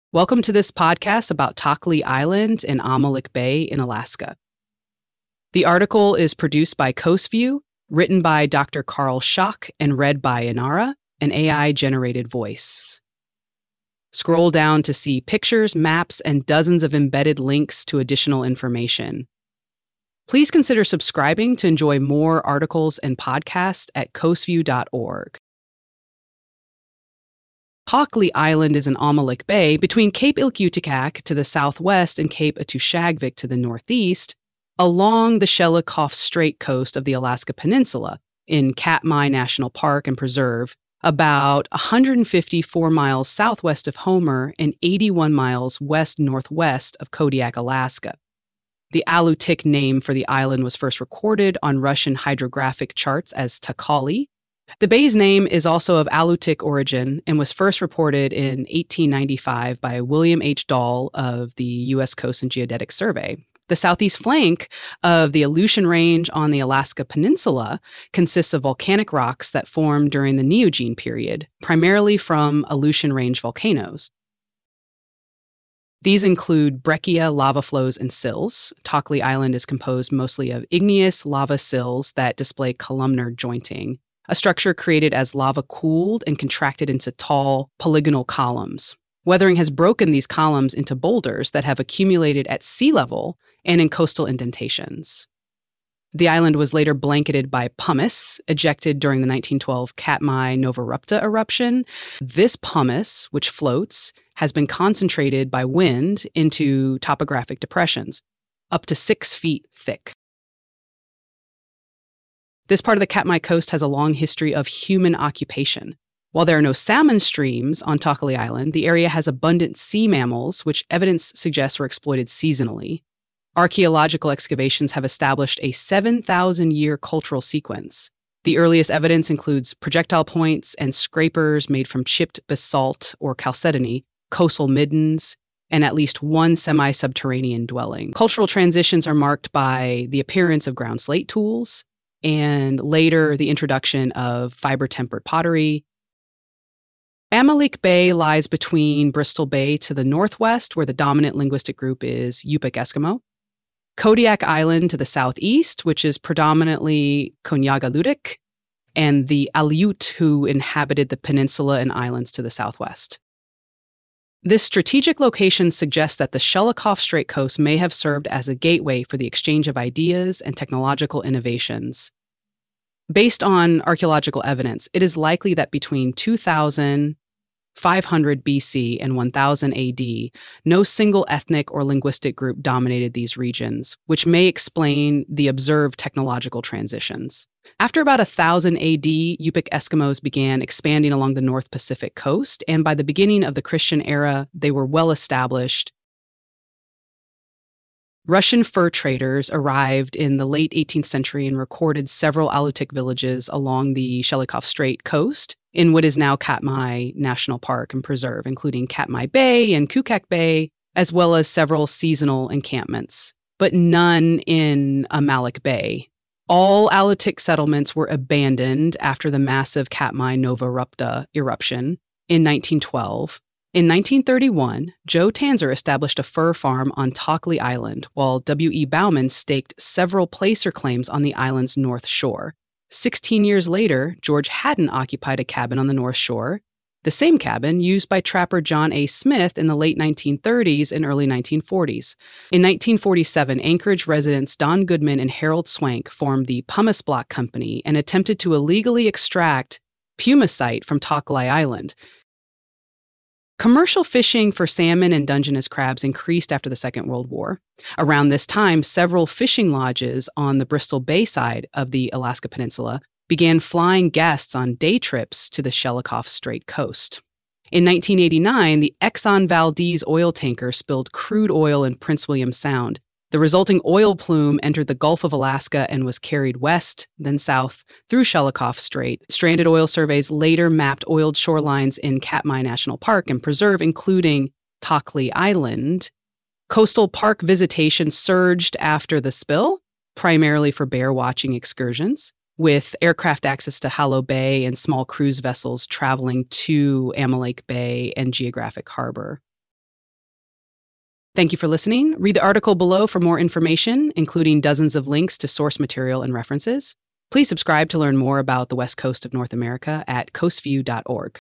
Welcome to this podcast about Tockley Island and Amelik Bay in Alaska. The article is produced by Coastview, written by Dr. Carl Schock, and read by Inara, an AI-generated voice. Scroll down to see pictures, maps, and dozens of embedded links to additional information. Please consider subscribing to enjoy more articles and podcasts at coastview.org. Tockley Island is in Amelik Bay between Cape Ilkutikaak to the southwest and Cape Atushagvik to the northeast, along the Shelikof Strait coast of the Alaska Peninsula in Katmai National Park and Preserve, about 154 miles southwest of Homer and 81 miles west-northwest of Kodiak, Alaska. The Alutiiq name for the island was first recorded on Russian hydrographic charts as Takali. The bay's name is also of Alutiiq origin and was first reported in 1895 by William H. Dahl of the U.S. Coast and Geodetic Survey. The southeast flank of the Aleutian Range on the Alaska Peninsula consists of volcanic rocks that formed during the Neogene period, primarily from Aleutian Range volcanoes. These include breccia, lava flows, and sills. Tockley Island is composed mostly of igneous lava sills that display columnar jointing, a structure created as lava cooled and contracted into tall, polygonal columns. Weathering has broken these columns into boulders that have accumulated at sea level and in coastal indentations. The island was later blanketed by pumice, ejected during the 1912 Katmai Novarupta eruption. This pumice, which floats, has been concentrated by wind into topographic depressions, up to 6 feet thick. This part of the Katmai coast has a long history of human occupation. While there are no salmon streams on Tockley Island, the area has abundant sea mammals, which evidence suggests were exploited seasonally. Archaeological excavations have established a 7,000-year cultural sequence. The earliest evidence includes projectile points and scrapers made from chipped basalt or chalcedony, coastal middens, and at least one semi-subterranean dwelling. Cultural transitions are marked by the appearance of ground slate tools, and later the introduction of fiber-tempered pottery. Amelik Bay lies between Bristol Bay to the northwest, where the dominant linguistic group is Yupik Eskimo, Kodiak Island to the southeast, which is predominantly Konyagalutik, and the Aleut, who inhabited the peninsula and islands to the southwest. This strategic location suggests that the Shelikof Strait coast may have served as a gateway for the exchange of ideas and technological innovations. Based on archaeological evidence, it is likely that between 2500 BC and 1000 AD, no single ethnic or linguistic group dominated these regions, which may explain the observed technological transitions. After about 1000 AD, Yupik Eskimos began expanding along the North Pacific coast, and by the beginning of the Christian era, they were well established. Russian fur traders arrived in the late 18th century and recorded several Alutiiq villages along the Shelikof Strait coast in what is now Katmai National Park and Preserve, including Katmai Bay and Kukak Bay, as well as several seasonal encampments, but none in Amelik Bay. All Alutiiq settlements were abandoned after the massive Katmai Novarupta eruption in 1912. In 1931, Joe Tanzer established a fur farm on Tockley Island, while W.E. Bauman staked several placer claims on the island's north shore. 16 years later, George Haddon occupied a cabin on the north shore, the same cabin used by trapper John A. Smith in the late 1930s and early 1940s. In 1947, Anchorage residents Don Goodman and Harold Swank formed the Pumice Block Company and attempted to illegally extract pumicite from Tockley Island. Commercial fishing for salmon and Dungeness crabs increased after the Second World War. Around this time, several fishing lodges on the Bristol Bay side of the Alaska Peninsula began flying guests on day trips to the Shelikof Strait coast. In 1989, the Exxon Valdez oil tanker spilled crude oil in Prince William Sound. The resulting oil plume entered the Gulf of Alaska and was carried west, then south, through Shelikof Strait. Stranded oil surveys later mapped oiled shorelines in Katmai National Park and Preserve, including Tockley Island. Coastal park visitation surged after the spill, primarily for bear watching excursions, with aircraft access to Hallow Bay and small cruise vessels traveling to Amelik Bay and Geographic Harbor. Thank you for listening. Read the article below for more information, including dozens of links to source material and references. Please subscribe to learn more about the West Coast of North America at coastview.org.